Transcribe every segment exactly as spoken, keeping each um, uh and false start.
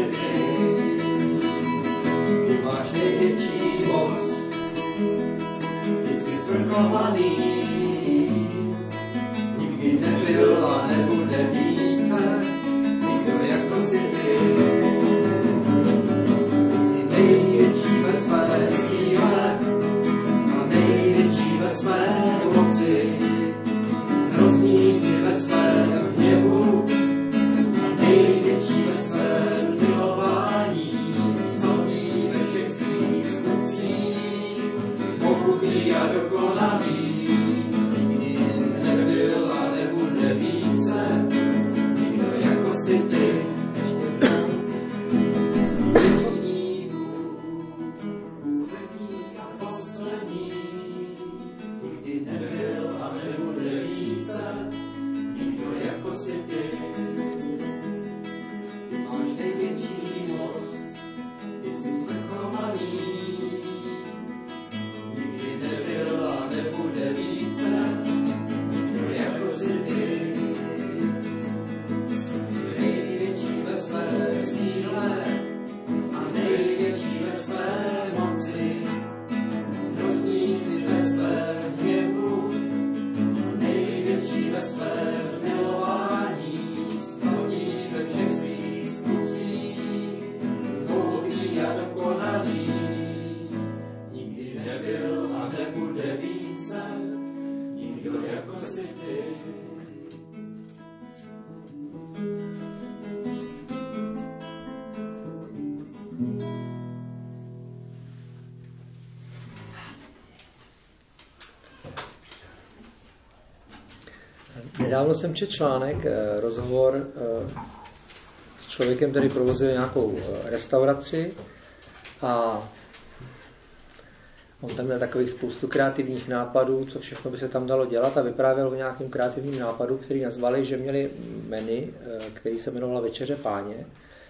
ty. Ty máš největší moc, ty jsi svrchovaný, nikdy nebyl a nebude více, nikdo jako si ty. Ty jsi největší ve své síle a největší ve své moci, hrozný si ve svém hněvu a největší ve svém milování, silný ve všech svých skutcích, moudrý a dokonalý, nikdy nebyl a nebude více, nikdo jako si ty. Jediný Bůh, první a poslední, nikdy nebyl a nebude více, nikdo jako si ty. Ty máš největší moc, ty jsi svrchovaný, nikdy nebyl a nebude více, nikdo jako si ty. Jsi největší ve své síle a největší ve své moci, hrozný si ve svém hněvu, největší ve svém milování, slavný ve všech svých skutcích, moudrý a dokonalý, nikdy nebyl a nebude více, nikdo jako si ty. Nedávno jsem četl článek, rozhovor s člověkem, který provozuje nějakou restauraci a on tam měl takových spoustu kreativních nápadů, co všechno by se tam dalo dělat a vyprávěl o nějakém kreativním nápadu, který nazvali, že měli menu, který se jmenovala Večeře Páně.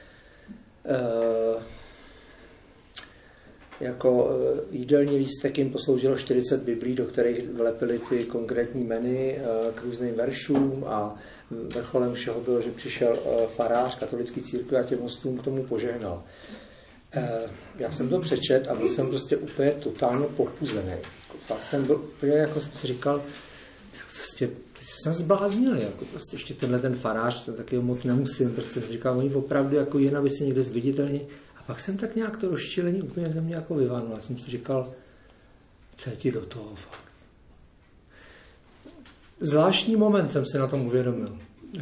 Jako jídelní lístek jim posloužilo čtyřicet biblí, do kterých vlepili ty konkrétní menu k různým veršům a vrcholem všeho bylo, že přišel farář katolické církve a těm hostům k tomu požehnal. Já jsem to přečet a byl jsem prostě úplně totálně popuzený. Pak jsem byl úplně, jako jsem si říkal, prostě, ty jsi se zbláznili, jako prostě ještě tenhle ten farář, to taky moc nemusím, prostě jsem říkal, oni opravdu jako jen, aby se někde zviditelně. Pak jsem tak nějak to rozčilení úplně ze mě jako vyvanul. Já jsem si říkal, co je ti do toho fakt. Zvláštní moment jsem se na tom uvědomil.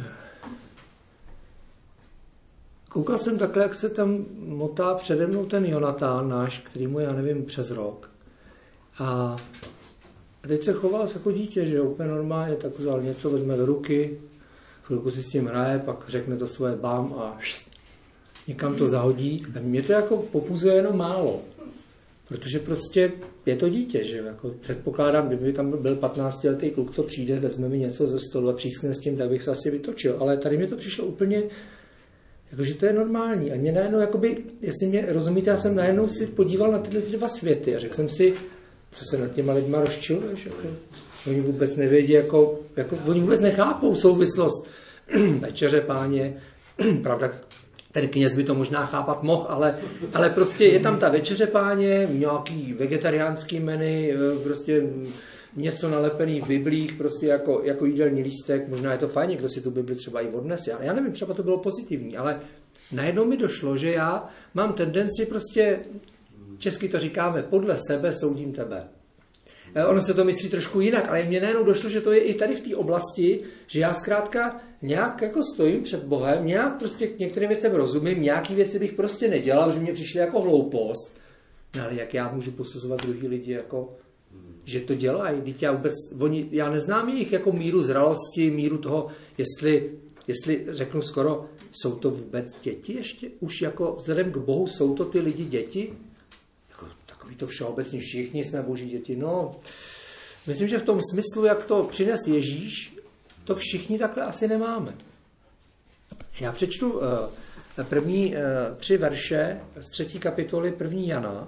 Koukal jsem takhle, jak se tam motá přede mnou ten Jonatán náš, který mu je, já nevím, přes rok. A teď se choval jako dítě, že úplně normálně, tak vzal něco, vezme do ruky, chvilku si s tím hraje, pak řekne to svoje bám a někam to zahodí. A mě to jako popuzuje jenom málo. Protože prostě je to dítě, že jako předpokládám, kdyby tam byl patnáctiletý kluk, co přijde, vezme mi něco ze stolu a přískne s tím, tak bych se asi vytočil. Ale tady mi to přišlo úplně, jakože to je normální. A mě najednou, jakoby, jestli mě rozumíte, já jsem najednou si podíval na tyhle dva světy a řekl jsem si, co se nad těma lidma rozčiluješ. Jako, oni vůbec nevědí, jako, jako, oni vůbec nechápou souvislost Večeře Páně, pravda, ten kněz by to možná chápat mohl, ale, ale prostě je tam ta Večeře Páně, nějaký vegetariánský menu, prostě něco nalepený v biblích, prostě jako, jako jídelní lístek, možná je to fajn, kdo si tu Bibli třeba i odnese. Já, já nevím, třeba to bylo pozitivní, ale najednou mi došlo, že já mám tendenci prostě, česky to říkáme, podle sebe soudím tebe. Ono se to myslí trošku jinak, ale mně najednou došlo, že to je i tady v té oblasti, že já zkrátka nějak jako stojím před Bohem, nějak prostě k některým věcem rozumím, nějaký věci bych prostě nedělal, že mě přišly jako hloupost. No ale jak já můžu posuzovat druhý lidi jako, že to dělají? Teď já vůbec, oni, já neznám jejich jako míru zralosti, míru toho, jestli, jestli řeknu skoro, jsou to vůbec děti ještě? Už jako vzhledem k Bohu jsou to ty lidi děti? Takový to všeobecně, všichni jsme boží děti. No, myslím, že v tom smyslu, jak to přines Ježíš, to všichni takhle asi nemáme. Já přečtu uh, první uh, tři verše z třetí kapitoly první Jana,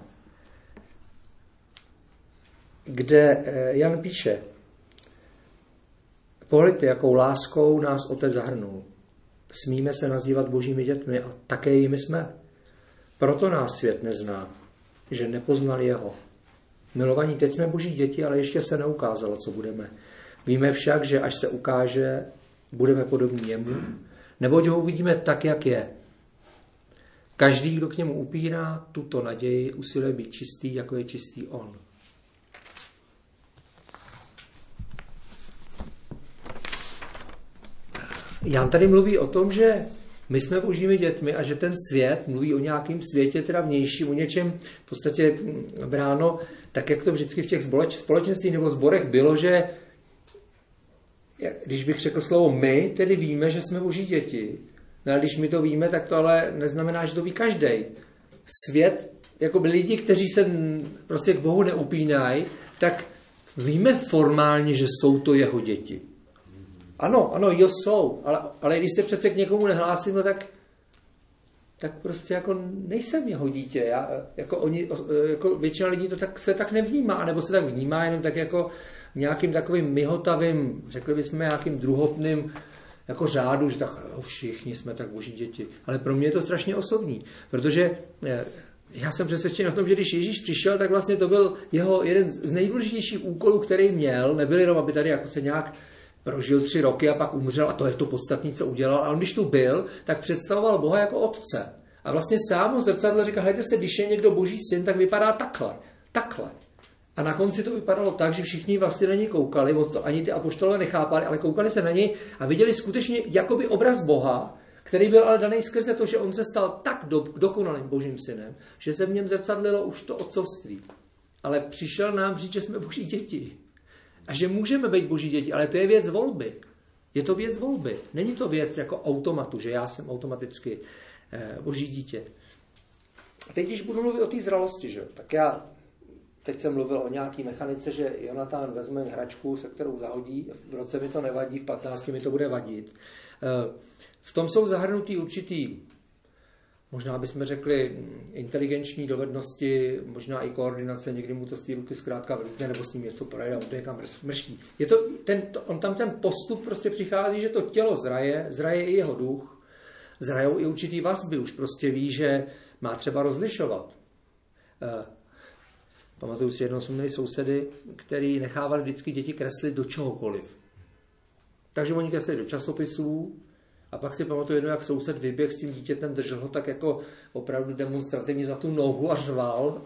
kde uh, Jan píše: Pohleďte, jakou láskou nás Otec zahrnul. smíme se nazývat božími dětmi a také jimi jsme. Proto nás svět nezná, že nepoznali jeho. Milovaní, teď jsme boží děti, ale ještě se neukázalo, co budeme. Víme však, že až se ukáže, budeme podobní jemu, neboť ho uvidíme tak, jak je. Každý, kdo k němu upírá tuto naději, usiluje být čistý, jako je čistý on. Jan tady mluví o tom, že my jsme božími dětmi a že ten svět mluví o nějakém světě, teda vnějším, o něčem v podstatě bráno, tak jak to vždycky v těch společenstvích nebo sborech bylo, že když bych řekl slovo my, tedy víme, že jsme boží děti. No ale když my to víme, tak to ale neznamená, že to ví každej. Svět, jako by lidi, kteří se prostě k Bohu neupínají, tak víme formálně, že jsou to jeho děti. Ano, ano, jo jsou, ale, ale když se přece k někomu nehlásím, no tak, tak prostě jako nejsem jeho dítě. Já, jako, oni, jako většina lidí to tak, se tak nevnímá, nebo se tak vnímá jenom tak jako nějakým takovým myhotavým, řekli bychom nějakým druhotným jako řádu, že tak oh, všichni jsme tak boží děti. Ale pro mě je to strašně osobní, protože já jsem přesvědčen o tom, že když Ježíš přišel, tak vlastně to byl jeho jeden z nejdůležitějších úkolů, který měl. Nebyl jenom, aby tady jako se nějak prožil tři roky a pak umřel a to je to podstatné, co udělal. Ale když tu byl, tak představoval Boha jako otce. A vlastně sám ho zrcadle říkal, hejte se, když je někdo boží syn, tak vypadá takhle. Takhle. A na konci to vypadalo tak, že všichni vlastně na něj koukali, moc to ani ty apoštolové nechápali, ale koukali se na něj a viděli skutečně jakoby obraz Boha, který byl ale daný skrze to, že on se stal tak do, dokonalým božím synem, že se v něm zrcadlilo už to otcovství. Ale přišel nám říct, že jsme boží děti. A že můžeme být boží děti, ale to je věc volby. Je to věc volby. Není to věc jako automatu, že já jsem automaticky eh, boží dítě. A teď, když budu mluvit o té zralosti, že? Tak já teď jsem mluvil o nějaký mechanice, že Jonatán vezme hračku, se kterou zahodí, v roce mi to nevadí, v patnácti mi to bude vadit. Eh, v tom jsou zahrnutý určitý, možná bychom řekli, inteligenční dovednosti, možná i koordinace, někdy mu to z té ruky zkrátka vlítne, nebo s ním něco projde a on to někam mrští. Je to, ten, to, on tam ten postup prostě přichází, že to tělo zraje, zraje i jeho duch, zrajou i určitý vazby, už prostě ví, že má třeba rozlišovat. Eh, pamatuju si, jednou jsme měli sousedy, který nechávali vždycky děti kreslit do čehokoliv. Takže oni kreslili do časopisů, a pak si pamatuju jednou, jak soused vyběh s tím dítětem, držel ho tak jako opravdu demonstrativně za tu nohu a řval.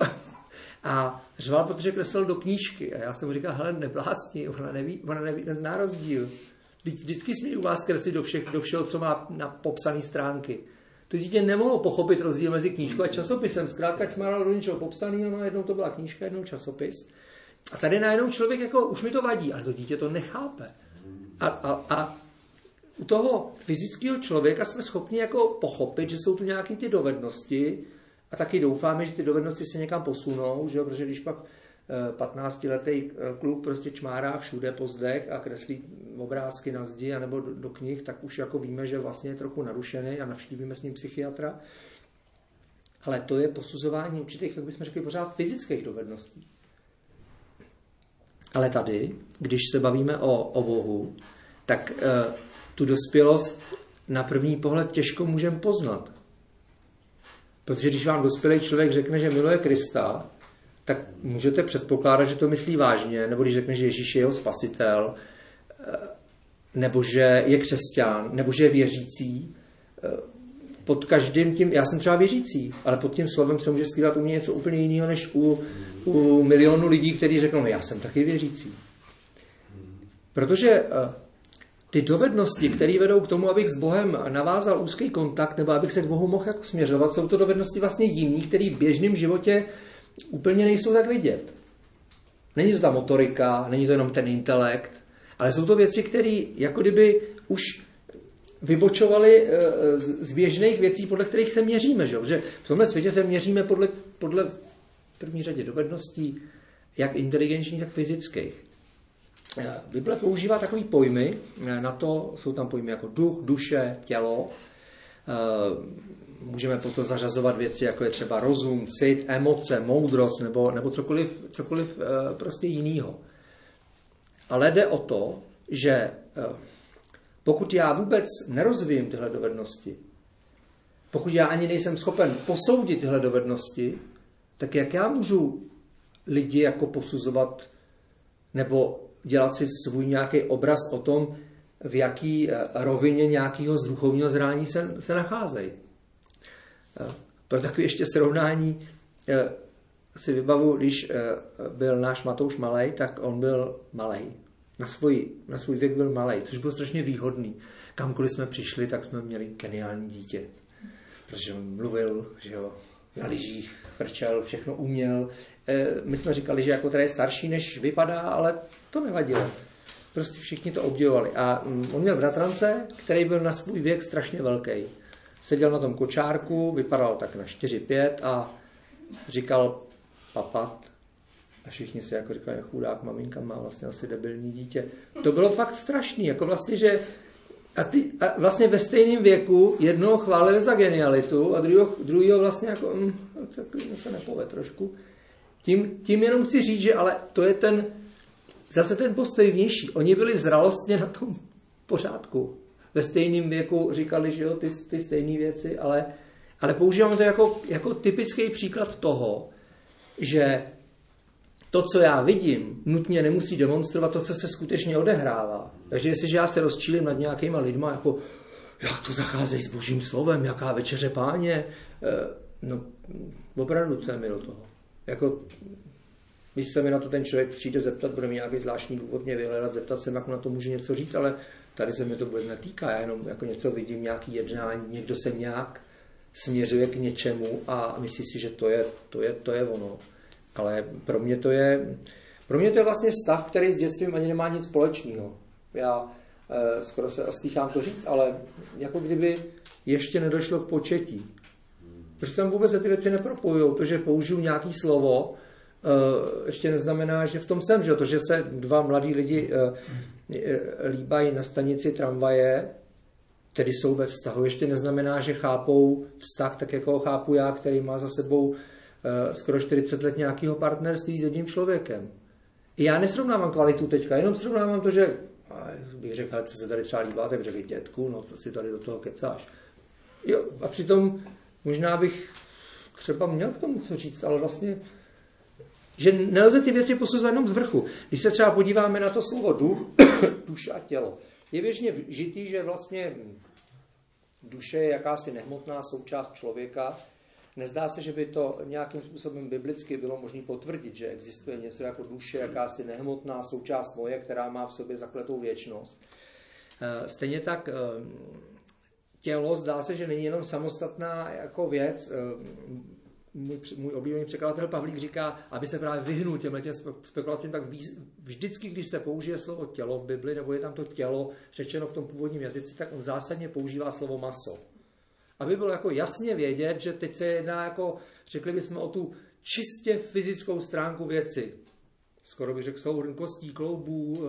A řval, protože kreslil do knížky. A já jsem mu říkal, hele, neblásni, ona neví, ona neví, nezná rozdíl. Vždycky smí u vás kreslit do, všech, do všeho, co má na popsané stránky. To dítě nemohlo pochopit rozdíl mezi knížkou a časopisem. Zkrátka čmáralo do něčeho popsaného, no jednou to byla knížka, jednou časopis. A tady najednou člověk jako, už mi to vadí, ale to dítě to nechápe. A, a, a u toho fyzického člověka jsme schopni jako pochopit, že jsou tu nějaké ty dovednosti a taky doufáme, že ty dovednosti se někam posunou, že jo? Protože když pak patnáctiletý kluk prostě čmárá všude po zdech a kreslí obrázky na zdi anebo do, do knih, tak už jako víme, že vlastně je trochu narušený a navštívíme s ním psychiatra. Ale to je posuzování určitých, jak bychom řekli, pořád fyzických dovedností. Ale tady, když se bavíme o, o Bohu, tak e, tu dospělost na první pohled těžko můžeme poznat. Protože když vám dospělý člověk řekne, že miluje Krista, tak můžete předpokládat, že to myslí vážně, nebo když řekne, že Ježíš je jeho spasitel, nebo že je křesťan, nebo že je věřící. Pod každým tím, já jsem třeba věřící, ale pod tím slovem se může skrývat u mě něco úplně jiného, než u, u milionu lidí, kteří řeknou, no já jsem taky věřící. Protože ty dovednosti, které vedou k tomu, abych s Bohem navázal úzký kontakt, nebo abych se k Bohu mohl jako směřovat, jsou to dovednosti vlastně jiný, které v běžném životě úplně nejsou tak vidět. Není to ta motorika, není to jenom ten intelekt, ale jsou to věci, které jako kdyby už vybočovaly z běžných věcí, podle kterých se měříme. Že? Protože v tomhle světě se měříme podle, podle v první řadě dovedností, jak inteligenčních, tak fyzických. Bible používá takový pojmy, na to jsou tam pojmy jako duch, duše, tělo. Můžeme proto zařazovat věci, jako je třeba rozum, cit, emoce, moudrost nebo, nebo cokoliv, cokoliv prostě jinýho. Ale jde o to, že pokud já vůbec nerozvím tyhle dovednosti, pokud já ani nejsem schopen posoudit tyhle dovednosti, tak jak já můžu lidi jako posuzovat nebo dělat si svůj nějaký obraz o tom, v jaký rovině nějakého duchovního zrání se, se nacházejí. Pro takové ještě srovnání si vybavu, když byl náš Matouš malej, tak on byl malej. Na svůj, na svůj věk byl malej, což bylo strašně výhodný. Kamkoliv jsme přišli, tak jsme měli geniální dítě. Protože on mluvil, že jo, na lyžích, frčel, všechno uměl. My jsme říkali, že jako tady je starší, než vypadá, ale to nevadilo. Prostě všichni to obdivovali. A on měl bratrance, který byl na svůj věk strašně velký. Seděl na tom kočárku, vypadal tak na čtyři pět a říkal papat. A všichni si jako říkali, chudák maminka má vlastně asi debilní dítě. To bylo fakt strašný, jako vlastně, že a, ty, a vlastně ve stejném věku jednoho chválili za genialitu a druhého, druhého vlastně jako hm, se nepovede trošku. Tím, tím jenom chci říct, že ale to je ten zase ten postoj vnější. Oni byli zralostně na tom pořádku. Ve stejném věku říkali, že jo, ty, ty stejné věci, ale, ale používám to jako, jako typický příklad toho, že to, co já vidím, nutně nemusí demonstrovat to, co se skutečně odehrává. Takže jestliže já se rozčílím nad nějakýma lidma, jako jak to zacházejí s božím slovem, jaká večeře páně, no opravdu co je mi do toho. Jako, když se mi na to ten člověk přijde zeptat, bude mi nějaký zvláštní důvod mě vyhledat, zeptat se, jak na to může něco říct, ale tady se mi to vůbec netýká. Já jenom jako něco vidím, nějaký jednání, někdo se nějak směřuje k něčemu a myslí si, že to je, to je, to je ono. Ale pro mě to je, pro mě to je vlastně stav, který s dětstvím ani nemá nic společného. Já eh, skoro se ostýchám to říct, ale jako kdyby ještě nedošlo k početí. Protože tam vůbec se ty věci nepropojujou. To, že použiju nějaký slovo, eh, ještě neznamená, že v tom jsem, že to, že se dva mladí lidi eh, eh, líbají na stanici tramvaje, tedy jsou ve vztahu, ještě neznamená, že chápou vztah tak, jako ho chápu já, který má za sebou skoro čtyřicet let nějakého partnerství s jedním člověkem. I já nesrovnávám kvalitu teďka, jenom srovnávám to, že bych řekl, co se tady třeba líbá, tak bych řekl, dětku, no co si tady do toho kecáš. Jo, a přitom možná bych třeba měl k tomu co říct, ale vlastně, že nelze ty věci posuzovat jenom z vrchu. Když se třeba podíváme na to slovo duch, duše a tělo, je běžně žitý, že vlastně duše je jakási nehmotná součást člověka. Nezdá se, že by to nějakým způsobem biblicky bylo možné potvrdit, že existuje něco jako duše, jakási nehmotná součást moje, která má v sobě zakletou věčnost. Stejně tak tělo zdá se, že není jenom samostatná jako věc. Můj, můj oblíbený překladatel Pavlík říká, aby se právě vyhnul těmhle těm spekulacím, tak vždycky, když se použije slovo tělo v Bibli, nebo je tam to tělo řečeno v tom původním jazyci, tak on zásadně používá slovo maso. Aby bylo jako jasně vědět, že teď se jedná jako, řekli bychom o tu čistě fyzickou stránku věci. Skoro bych řekl souhrn kostí, kloubů,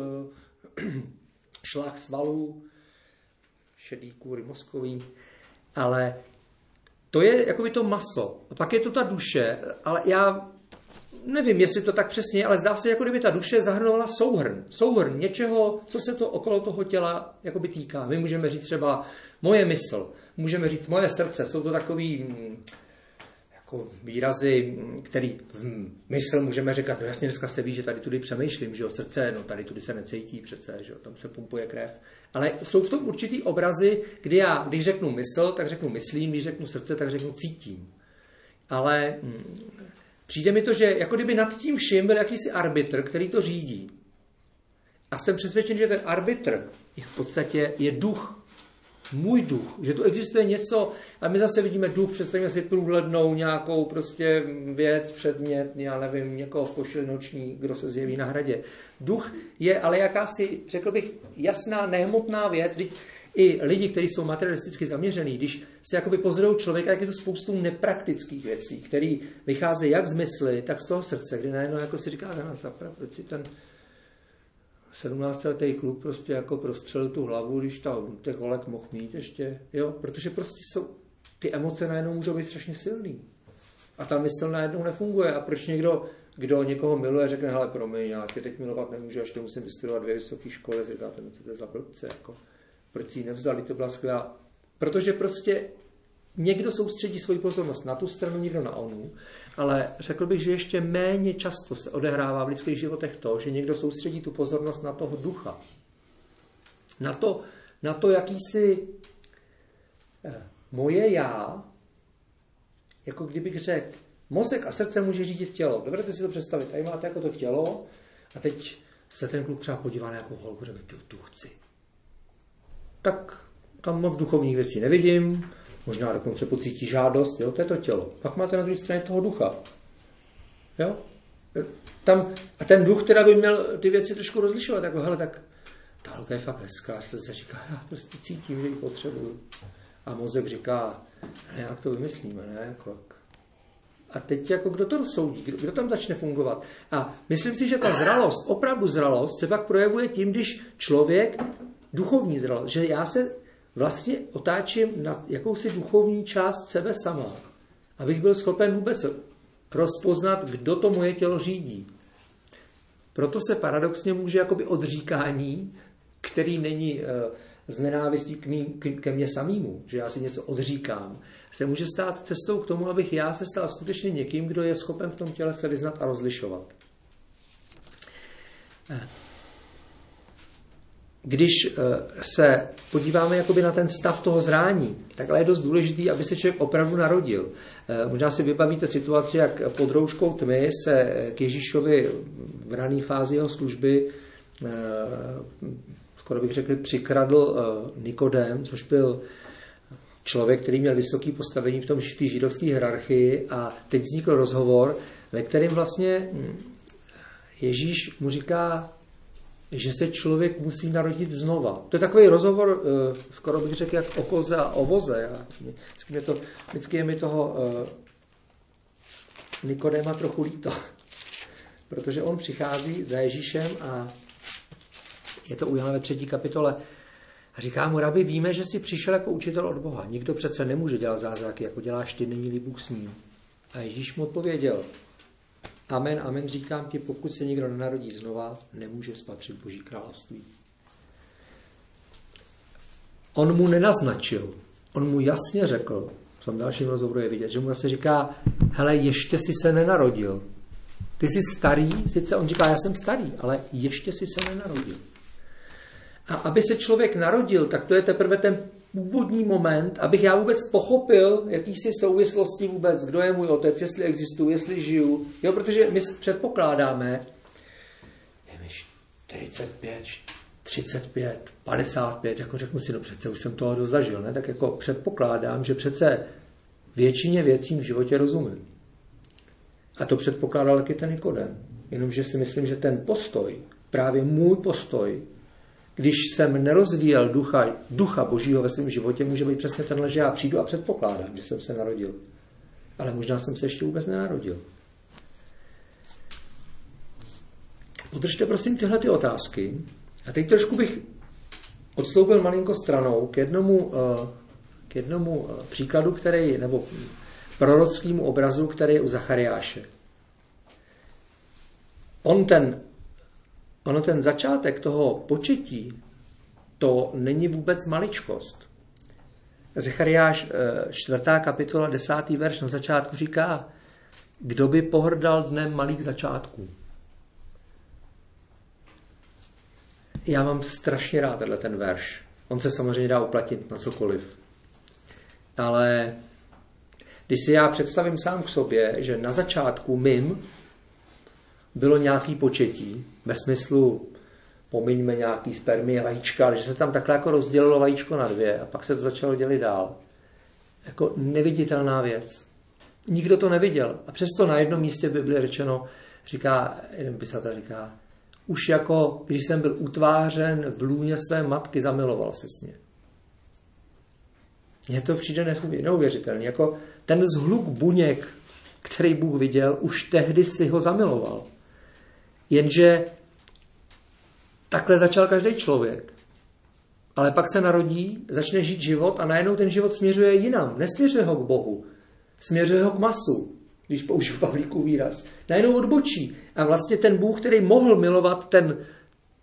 šlach svalů, šedý kůry mozkový, ale to je jakoby to maso. A pak je to ta duše, ale já nevím, jestli to tak přesně je, ale zdá se, jako kdyby ta duše zahrnovala souhrn. Souhrn něčeho, co se to okolo toho těla jakoby týká. My můžeme říct třeba moje mysl, můžeme říct moje srdce. Jsou to takový jako výrazy, který v mysl můžeme říkat, no jasně, dneska se ví, že tady tudy přemýšlím, že jo, srdce, no tady tudy se necítí přece, že jo, tam se pumpuje krev. Ale jsou v tom určitý obrazy, kdy já, když řeknu mysl, tak řeknu myslím, když řeknu srdce, tak řeknu cítím. Ale hm, přijde mi to, že jako kdyby nad tím vším byl jakýsi arbitr, který to řídí. A jsem přesvědčen, že ten arbitr je v podstatě je duch. Můj duch, že tu existuje něco, a my zase vidíme duch, představíme si průhlednou nějakou prostě věc, předmět, já nevím, někoho v košili noční, kdo se zjeví na hradě. Duch je ale jakási, řekl bych, jasná, nehmotná věc. I lidi, kteří jsou materialisticky zaměřený, když se jakoby pozorují člověka, tak je to spoustu nepraktických věcí, které vycházejí jak z mysli, tak z toho srdce, kdy najednou jako si říká, si ten sedmnáctiletý kluk prostě jako prostřelil tu hlavu, když ta, těch holek mohl mít ještě, jo, protože prostě jsou, ty emoce najednou můžou být strašně silný. A ta mysl najednou nefunguje. A proč někdo, kdo někoho miluje, řekne, hele, promiň, já tě teď milovat nemůžu, až to musím vystudovat dvě vysoké školy, říkáte, no co to je za blbce, jako. proč si ji nevzali, to byla skvělá. Protože prostě někdo soustředí svoji pozornost na tu stranu, někdo na onu, ale řekl bych, že ještě méně často se odehrává v lidských životech to, že někdo soustředí tu pozornost na toho ducha. Na to, na to jakýsi eh, moje já, jako kdybych řekl, mozek a srdce může řídit tělo. Dovedete si to představit, tady máte jako to tělo a teď se ten kluk třeba podívá na nějakou holku, že tu, tu chci. Tak tam moc duchovních věcí nevidím, možná dokonce pocítí žádost, jo, to je to tělo. Pak máte na druhé straně toho ducha. Jo? Tam, a ten duch teda by měl ty věci trošku rozlišovat, jako hele, tak ta holka je fakt hezká, se říká, já prostě cítím, že ji potřebuju. A mozek říká, ne, jak to vymyslíme, ne, jako, a teď jako kdo to rozsoudí, kdo, kdo tam začne fungovat. A myslím si, že ta zralost, opravdu zralost, se pak projevuje tím, když člověk, duchovní zralost, že já se vlastně otáčím na jakousi duchovní část sebe sama, abych byl schopen vůbec rozpoznat, kdo to moje tělo řídí. Proto se paradoxně může jakoby odříkání, který není z nenávistí k mým, ke mně samýmu, že já si něco odříkám, se může stát cestou k tomu, abych já se stal skutečně někým, kdo je schopen v tom těle se vyznat a rozlišovat. Když se podíváme jakoby na ten stav toho zrání, tak je dost důležitý, aby se člověk opravdu narodil. Možná si vybavíte situaci, jak pod rouškou tmy se k Ježíšovi v rané fázi jeho služby skoro bych řekl, přikradl Nikodém, což byl člověk, který měl vysoké postavení v tom v té židovské hierarchii, a teď vznikl rozhovor, ve kterém vlastně Ježíš mu říká, že se člověk musí narodit znova. To je takový rozhovor, skoro bych řekl, jak o koze a o voze. Vždycky, to, vždycky je mi toho Nikodéma trochu líto, protože on přichází za Ježíšem a je to u Jana ve třetí kapitole. A říká mu, rabi, víme, že jsi přišel jako učitel od Boha. Nikdo přece nemůže dělat zázraky, jako děláš ty, není-li Bůh s ním. A Ježíš mu odpověděl, amen, amen, říkám ti, pokud se někdo nenarodí znova, nemůže spatřit Boží království. On mu nenaznačil, on mu jasně řekl, v tom dalším rozhovoru je vidět, že mu zase říká, hele, ještě jsi se nenarodil. Ty jsi starý, sice on říká, já jsem starý, ale ještě jsi se nenarodil. A aby se člověk narodil, tak to je teprve ten původní moment, abych já vůbec pochopil, jakýsi souvislosti vůbec, kdo je můj otec, jestli existuje, jestli žiju. Jo, protože my předpokládáme, je mi čtyřicet pět, třicet pět, padesát pět, jako řeknu si, no přece už jsem toho dozažil, ne? Tak jako předpokládám, že přece většině věcím v životě rozumím. A to předpokládal taky ten Nikodém. Jenomže si myslím, že ten postoj, právě můj postoj, když jsem nerozvíjel ducha, ducha Božího ve svém životě, může být přesně tenhle, že já přijdu a předpokládám, že jsem se narodil. Ale možná jsem se ještě vůbec nenarodil. Podržte prosím tyhle ty otázky. A teď trošku bych odstoupil malinko stranou k jednomu, k jednomu příkladu, který, nebo prorockému obrazu, který je u Zachariáše. On ten Ono ten začátek toho početí, to není vůbec maličkost. Zachariáš čtvrtá kapitola, desátý verš na začátku říká, kdo by pohrdal dnem malých začátků. Já mám strašně rád tenhle ten verš. On se samozřejmě dá uplatnit na cokoliv. Ale když si já představím sám k sobě, že na začátku mým bylo nějaký početí, ve smyslu pomiňme nějaký spermie, vajíčka, ale že se tam takhle jako rozdělilo vajíčko na dvě a pak se to začalo dělit dál. Jako neviditelná věc. Nikdo to neviděl. A přesto na jednom místě v Bibli řečeno, říká, jeden pisatel říká, už jako když jsem byl utvářen v lůně své matky, zamiloval se s mě. Mně to přijde neuvěřitelný. Jako ten zhluk buněk, který Bůh viděl, už tehdy si ho zamiloval. Jenže takhle začal každý člověk. Ale pak se narodí, začne žít život a najednou ten život směřuje jinam. Nesměřuje ho k Bohu. Směřuje ho k masu, když použiju Pavlíkův výraz. Najednou odbočí. A vlastně ten Bůh, který mohl milovat ten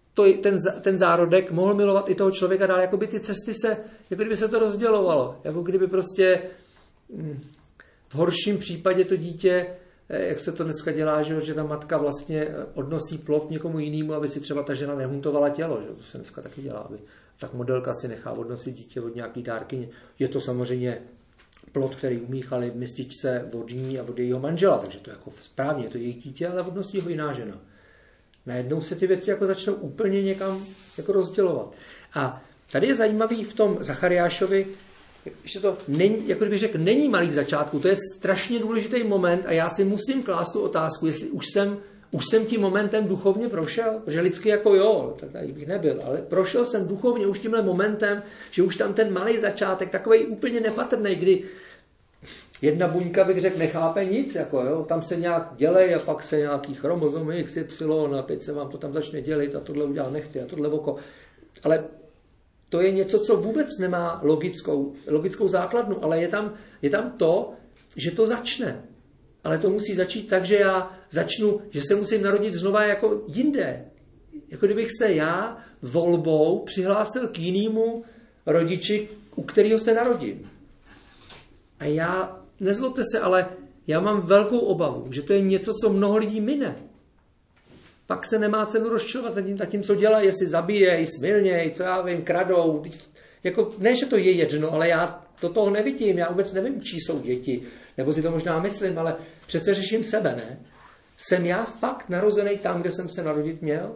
to, ten, ten zárodek mohl milovat i toho člověka dál, jako by ty cesty se, jako kdyby se to rozdělovalo, jako kdyby prostě v horším případě to dítě, jak se to dneska dělá, že, že ta matka vlastně odnosí plod někomu jinému, aby si třeba ta žena nehuntovala tělo, že to se dneska taky dělá, aby tak modelka si nechá odnosit dítě od nějaký dárkyně. Je to samozřejmě plod, který umíchali v mističce od ní a od jejího manžela, takže to je jako správně, je to její dítě, ale odnosí ho jiná žena. Najednou se ty věci jako začnou úplně někam jako rozdělovat. A tady je zajímavý v tom Zachariášovi, že to není, jako kdybych řekl, není malý začátku, to je strašně důležitý moment a já si musím klást tu otázku, jestli už jsem, už jsem tím momentem duchovně prošel, protože lidsky jako jo, tak tady bych nebyl, ale prošel jsem duchovně už tímhle momentem, že už tam ten malý začátek, takovej úplně nepatrný, kdy jedna buňka, bych řekl, nechápe nic, jako jo, tam se nějak dělej a pak se nějaký chromozomy X Y a teď se vám to tam začne dělit a tohle udělá nechty a tohle oko, ale to je něco, co vůbec nemá logickou, logickou základnu, ale je tam, je tam to, že to začne. Ale to musí začít tak, že já začnu, že se musím narodit znova jako jinde. Jako kdybych se já volbou přihlásil k jinému rodiči, u kterého se narodím. A já, nezlobte se, ale já mám velkou obavu, že to je něco, co mnoho lidí mine. Pak se nemá cenu rozčilovat nad tím, co dělají, jestli zabíjejí, smilnějí, co já vím, kradou. Jako, ne, že to je jedno, ale já do toho nevidím, já vůbec nevím, čí jsou děti, nebo si to možná myslím, ale přece řeším sebe, ne? Jsem já fakt narozený tam, kde jsem se narodit měl?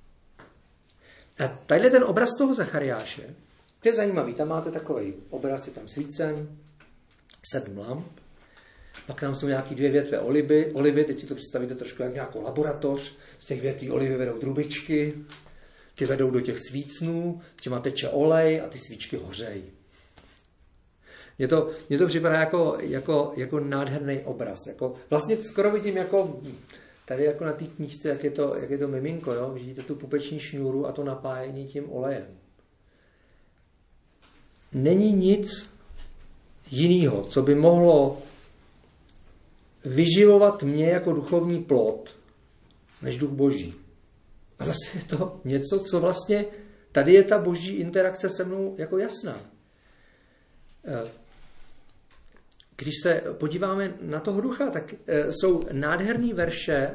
A tadyhle ten obraz toho Zachariáše, to je zajímavý, tam máte takový obraz, je tam svícen, sedm lamp, pak tam jsou nějaký dvě větve olivy, olivy, teď si to představíte trošku jak nějakou laboratoř, z těch větví olivy vedou trubičky, ty vedou do těch svícnů, těma teče olej a ty svíčky hořejí. Mně to, mně to připadá jako, jako, jako nádherný obraz. Jako, vlastně skoro vidím jako tady jako na té knížce, jak je to, jak je to miminko, jo? Vidíte tu pupeční šňůru a to napájení tím olejem. Není nic jiného, co by mohlo vyživovat mě jako duchovní plod, než duch boží. A zase je to něco, co vlastně, tady je ta boží interakce se mnou jako jasná. Když se podíváme na toho ducha, tak jsou nádherný verše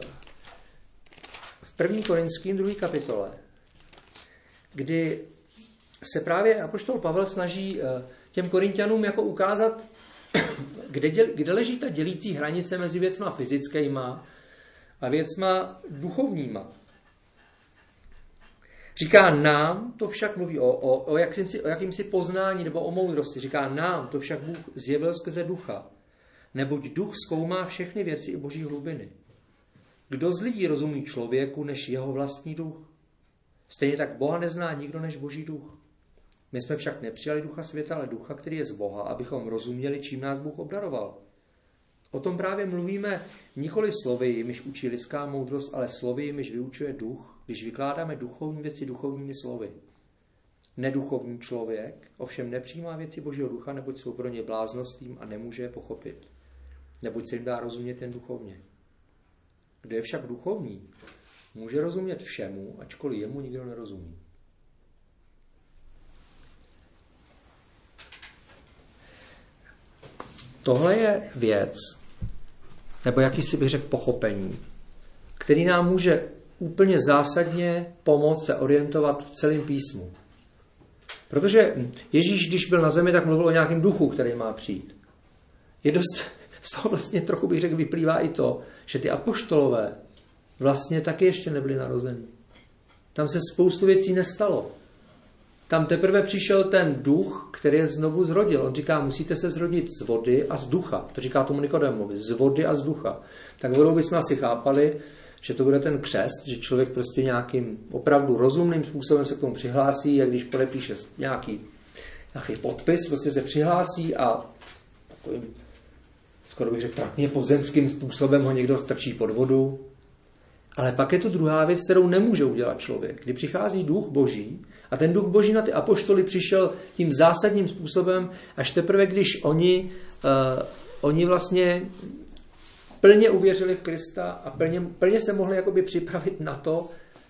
v první Korinským druhé kapitole, kdy se právě apoštol Pavel snaží těm Korinťanům jako ukázat, kde, děl, kde leží ta dělící hranice mezi věcma fyzickýma a věcma duchovníma. Říká nám, to však mluví o, o, o, jakýmsi, o jakýmsi poznání nebo o moudrosti. Říká nám, to však Bůh zjevil skrze ducha. Neboť duch zkoumá všechny věci i boží hlubiny. Kdo z lidí rozumí člověku než jeho vlastní duch? Stejně tak Boha nezná nikdo než boží duch. My jsme však nepřijali ducha světa, ale ducha, který je z Boha, abychom rozuměli, čím nás Bůh obdaroval. O tom právě mluvíme nikoli slovy, jimiž učí lidská moudrost, ale slovy, jimiž vyučuje duch, když vykládáme duchovní věci duchovními slovy. Neduchovní člověk ovšem nepřijímá věci božího ducha, neboť jsou pro ně bláznostím a nemůže je pochopit. Neboť se jim dá rozumět jen duchovně. Kdo je však duchovní, může rozumět všemu, ačkoliv jemu nikdo nerozumí. Tohle je věc, nebo jakýsi bych řekl pochopení, který nám může úplně zásadně pomoct se orientovat v celém písmu. Protože Ježíš, když byl na zemi, tak mluvil o nějakém duchu, který má přijít. Je dost, z toho vlastně trochu bych řekl vyplývá i to, že ty apoštolové vlastně taky ještě nebyli narození. Tam se spoustu věcí nestalo. Tam teprve přišel ten duch, který je znovu zrodil. On říká, musíte se zrodit z vody a z ducha. To říká tomu Nikodémovi, z vody a z ducha. Tak vodou bychom asi chápali, že to bude ten křest, že člověk prostě nějakým opravdu rozumným způsobem se k tomu přihlásí, a když podepíše nějaký, nějaký podpis, prostě se přihlásí a takovým, skoro bych řekl, trapně pozemským způsobem ho někdo strčí pod vodu. Ale pak je to druhá věc, kterou nemůže udělat člověk. Kdy přichází duch boží a ten duch boží na ty apoštoly přišel tím zásadním způsobem, až teprve, když oni, uh, oni vlastně plně uvěřili v Krista a plně, plně se mohli jakoby připravit na to,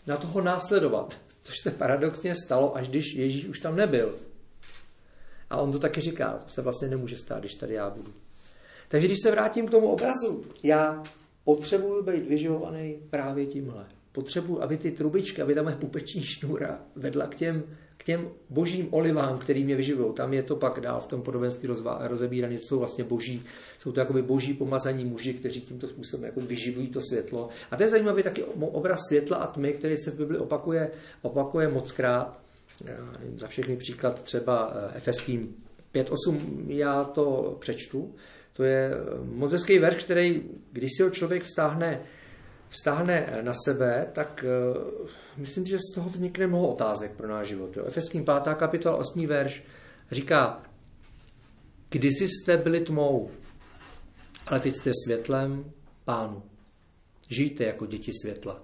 na toho následovat. Což se paradoxně stalo, až když Ježíš už tam nebyl. A on to taky říká, to se vlastně nemůže stát, když tady já budu. Takže když se vrátím k tomu obrazu, já potřebuju být vyživovaný právě tímhle. Potřebuju, aby ty trubičky, aby ta moje pupeční šňůra vedla k těm, k těm božím olivám, který mě vyživují. Tam je to pak dál v tom podobenství rozebírané, jsou vlastně boží, jsou to jakoby boží pomazaní muži, kteří tímto způsobem jako vyživují to světlo. A to je zajímavý taky obraz světla a tmy, který se v Bibli opakuje, opakuje mockrát. Za všechny příklad třeba Efeským pět osm, já to přečtu. To je moc hezký verš, který, když si ho člověk vztáhne, vztáhne na sebe, tak uh, myslím, že z toho vznikne mnoho otázek pro náš život. Jo. Efeským pátá kapitola osmý verš říká, kdysi jste byli tmou, ale teď jste světlem Pánu. Žijte jako děti světla.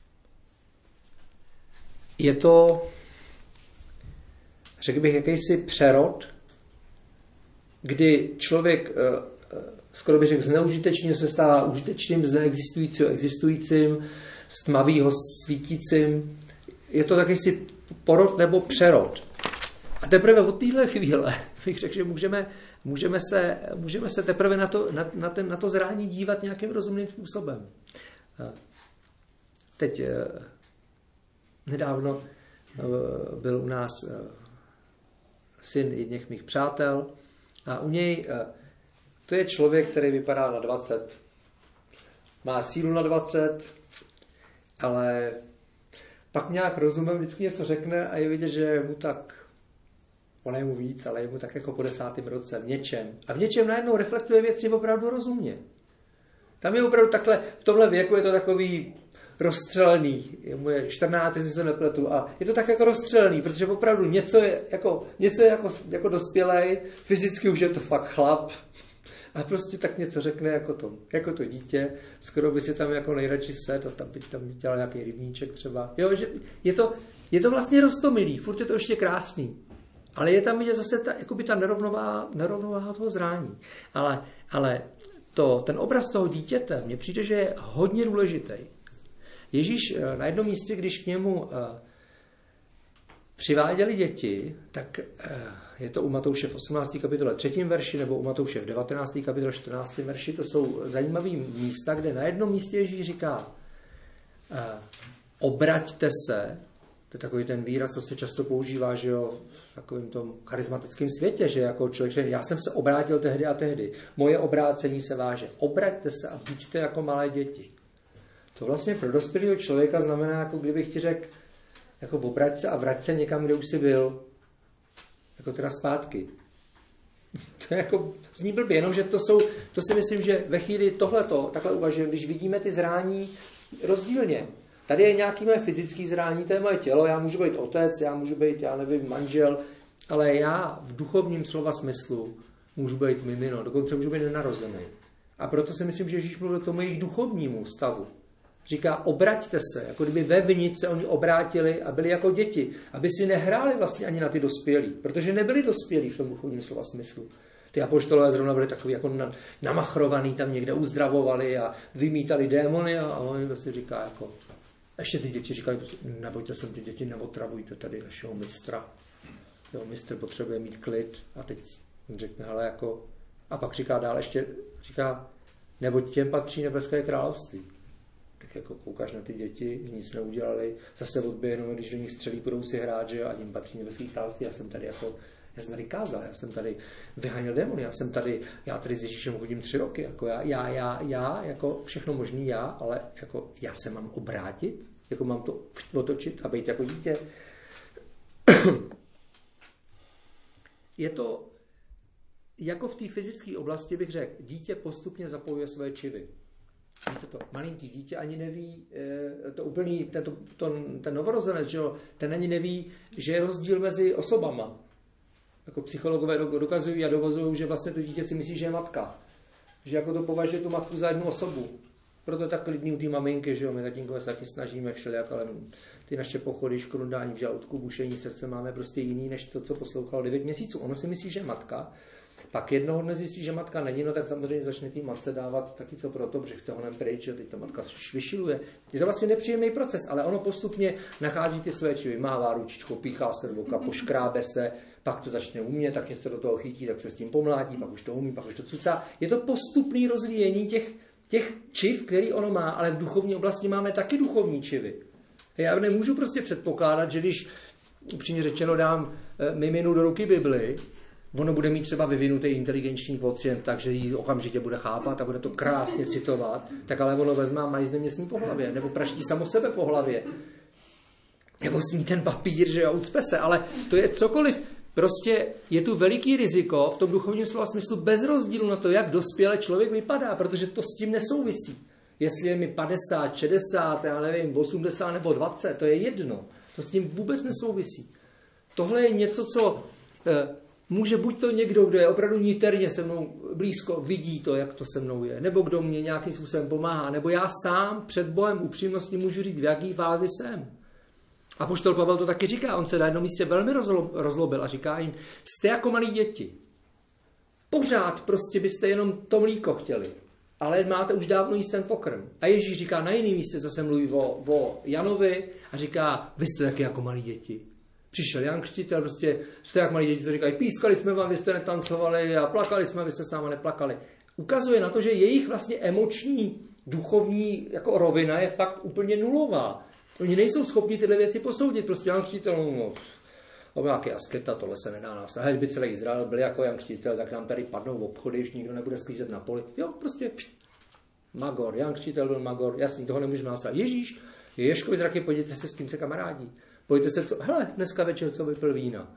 Je to, řekl bych, jakýsi přerod, kdy člověk skoro bych řekl zneužitečně se stává užitečným z neexistujícího existujícím, z tmavýho svítícím. Je to jakýsi porod nebo přerod. A teprve od téhle chvíle bych řekl, že můžeme, můžeme, se, můžeme se teprve na to, na, na, ten, na to zrání dívat nějakým rozumným způsobem. Teď nedávno byl u nás syn jedněch mých přátel a u něj to je člověk, který vypadá na dvacet. Má sílu na dvacet, ale pak nějak rozumem vždycky něco řekne a je vidět, že je mu tak, ono je mu víc, ale je mu tak jako po desátém roce v něčem. A v něčem najednou reflektuje věci opravdu rozumně. Tam je opravdu takhle, v tomhle věku je to takový rozstřelený, je mu je čtrnáct, jestli se nepletu, a je to tak jako rozstřelený, protože opravdu něco je jako, něco je jako, jako dospělej, fyzicky už je to fakt chlap, a prostě tak něco řekne jako to, jako to dítě, skoro by si tam jako nejradši set a tam by tam dělal nějaký rybníček třeba. Jo, že je to, je to vlastně roztomilý, furt je to ještě krásný, ale je tam vidět zase ta, jakoby ta nerovnováha, nerovnováha toho zrání. Ale, ale to, ten obraz toho dítěte mně přijde, že je hodně důležitý. Ježíš na jednom místě, když k němu uh, přiváděli děti, tak uh, je to u Matouše v osmnácté kapitole třetím verši nebo u Matouše v devatenácté kapitole čtrnáctém verši. To jsou zajímavé místa, kde na jednom místě Ježíš říká uh, obraťte se, to je takový ten výraz, co se často používá, že jo, v takovém tom charismatickém světě, že jako člověk, že já jsem se obrátil tehdy a tehdy, moje obrácení se váže. Obraťte se a buďte jako malé děti. To vlastně pro dospělého člověka znamená, jako kdybych ti řekl, jako obrať se a vrať se někam, kde už jsi byl. Jako teda zpátky. To je jako, zní blbě, jenomže to jsou, to si myslím, že ve chvíli tohleto, takhle uvažujeme, když vidíme ty zrání rozdílně. Tady je nějaký moje fyzický zrání, to je moje tělo, já můžu být otec, já můžu být, já nevím, manžel, ale já v duchovním slova smyslu můžu být mimino, dokonce můžu být nenarozený. A proto si myslím, že Ježíš mluvil k tomu jejich duchovnímu stavu. Říká, obraťte se, jako kdyby vevnitř se oni obrátili a byli jako děti, aby si nehráli vlastně ani na ty dospělí, protože nebyli dospělí v tom duchovním slova smyslu. Ty apoštolové zrovna byli takový jako namachrovaný, tam někde uzdravovali a vymítali démony a on si říká jako, ještě ty děti říkají, nebojte se, ty děti neotravujte tady našeho mistra. Jo, mistr potřebuje mít klid a teď řekne, ale jako, a pak říká dál ještě, říká, neboť těm patří nebeské království. Tak jako koukáš na ty děti, nic neudělali, zase odběhnou, když do nich střelí, budou si hrát, že jo, a jim patří nebeský království. Já jsem tady jako, já jsem tady kázal, já jsem tady vyháněl démony, já jsem tady, já tady s Ježíšem chodím tři roky, jako já, já, já, já, jako všechno možný já, ale jako já se mám obrátit, jako mám to otočit a být jako dítě. Je to, jako v té fyzické oblasti bych řekl, dítě postupně zapojuje své čivy. Víte to, malinký dítě ani neví, to úplný, ten, to, ten novorozenec, že jo, ten ani neví, že je rozdíl mezi osobama. Jako psychologové dokazují a dovozují, že vlastně to dítě si myslí, že je matka. Že jako to považuje tu matku za jednu osobu. Proto je tak klidný u té maminky, že jo, my tatínkové se taky snažíme všelijak, ale ty naše pochody, škrundání v žaludku, bušení srdce máme prostě jiný, než to, co poslouchal devět měsíců. Ono si myslí, že je matka Pak jednoho dne zjistí, že matka není, no tak samozřejmě začne té matce dávat taky co proto, protože chce honem pryč, že teď ta matka vyšiluje. Je to vlastně nepříjemný proces, ale ono postupně nachází ty své čivy, mává ručičkou, píchá se do oka, poškrábe se, pak to začne umět, tak něco do toho chytí, tak se s tím pomlátí, pak už to umí, pak už to cucá. Je to postupné rozvíjení těch, těch čiv, který ono má, ale v duchovní oblasti máme taky duchovní čivy. Já nemůžu prostě předpokládat, že když upřímně řečeno dám miminu do ruky Bibli, ono bude mít třeba vyvinutý inteligenční kvocient, takže ji okamžitě bude chápat a bude to krásně citovat, tak ale ono vezme a majzne mě smí po hlavě, nebo praští samo sebe po hlavě, nebo smí ten papír, že jo, ucpe se, ale to je cokoliv. Prostě je tu veliký riziko v tom duchovním slova smyslu bez rozdílu na to, jak dospěle člověk vypadá, protože to s tím nesouvisí. Jestli je mi padesát, šedesát, já nevím, osmdesát nebo dvacet, to je jedno. To s tím vůbec nesouvisí. Tohle je něco, co eh, může buď to někdo, kdo je opravdu niterně se mnou blízko, vidí to, jak to se mnou je, nebo kdo mě nějakým způsobem pomáhá, nebo já sám před Bohem upřímnosti můžu říct, v jaký fázi jsem. Apoštol Pavel to taky říká, on se na jednom místě velmi rozlobil a říká jim, jste jako malí děti. Pořád prostě byste jenom to mlíko chtěli, ale máte už dávno jíst ten pokrm. A Ježíš říká na jiném místě, zase mluví o, o Janovi a říká, vy jste taky jako malí děti. Přišel Jan Křtitel, prostě jste jak malí děti, co říkají, pískali jsme vám, vy jste netancovali a plakali jsme, vy jste s náma neplakali. Ukazuje na to, že jejich vlastně emoční, duchovní jako rovina je fakt úplně nulová. Oni nejsou schopni tyhle věci posoudit. Prostě Jan Křtitel, no, no nějaký asketa, tohle se nedá nás. A kdyby celý Izrael byl jako Jan Křtitel, tak nám tady padnou v obchody, už nikdo nebude sklízet na poli. Jo, prostě pšt, magor. Jan Křtitel byl magor, jasný, toho nemůžeme následovat. Ježíš je Ježkovi zraky, pojďte se, s kým se kamarádí. Pojďte se, co, hele, dneska večer, co vypil vína.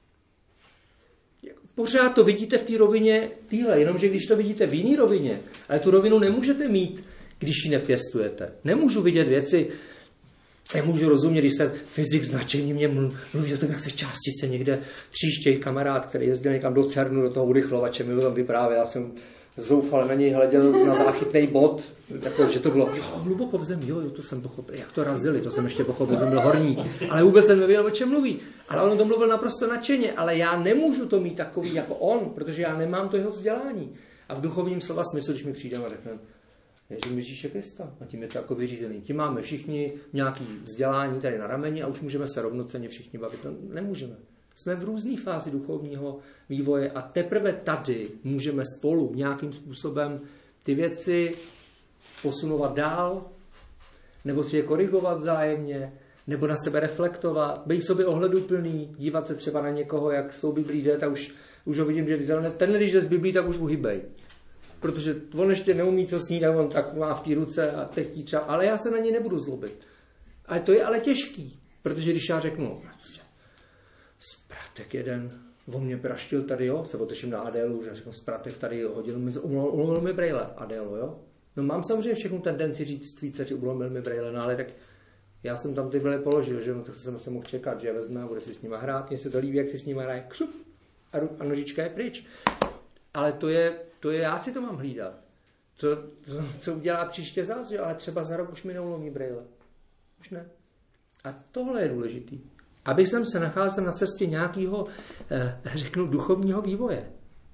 Pořád to vidíte v té rovině týhle, jenomže když to vidíte v jiné rovině, ale tu rovinu nemůžete mít, když ji nepěstujete. Nemůžu vidět věci, nemůžu rozumět, když se fyzik značení mě mluví o tom, jak se částice někde tříštějí. Kamarád, který jezdil někam do Cernu, do toho urychlovače, mi to tam vyprávěl, já jsem zoufale na něj hleděl na záchytný bod, jako, že to bylo jo, hluboko v zemi, jo, jo, to jsem pochopil, jak to razili, to jsem ještě pochopil, jsem byl horní, ale vůbec jsem nevěděl, o čem mluví. Ale on to mluvil naprosto nadšeně, ale já nemůžu to mít takový jako on, protože já nemám to jeho vzdělání. A v duchovním slova smyslu, když mi přijde a řekne, věřím Ježíše Krista, a tím je to jako vyřízený. Tím máme všichni nějaký vzdělání tady na rameni a už můžeme se rovnocenně všichni bavit. To nemůžeme. Jsme v různé fázi duchovního vývoje a teprve tady můžeme spolu nějakým způsobem ty věci posunovat dál, nebo si je korigovat vzájemně, nebo na sebe reflektovat, být v sobě ohleduplný, dívat se třeba na někoho, jak s tou Biblí jde, tak už, už ho vidím, že tenhle, když jde z Biblí, tak už uhybej. Protože on ještě neumí co snídat, on tak má v té ruce a techtí třeba, ale já se na něj nebudu zlobit. A to je ale těžký, protože když já řeknu, Spratek jeden, on mě praštil tady, jo, se oteším na Adélu, že řeknu, Spratek tady hodil mi, ulomil mi brejle, Adélu, jo. No mám samozřejmě všechnu tendenci říct tvý dceři, ulomil mi brejle, no ale tak já jsem tam ty brejle položil, že no, tak jsem se mohl čekat, že je vezme a bude si s nima hrát, mně se to líbí, jak si s nima hraje, křup, a, a nožička je pryč. Ale to je, to je, já si to mám hlídat. To, to, co udělá příště zás, že? Ale třeba za rok už mi neulomí brejle. Už ne. A tohle je důležitý. Abych jsem se nacházel na cestě nějakého, eh, řeknu, duchovního vývoje.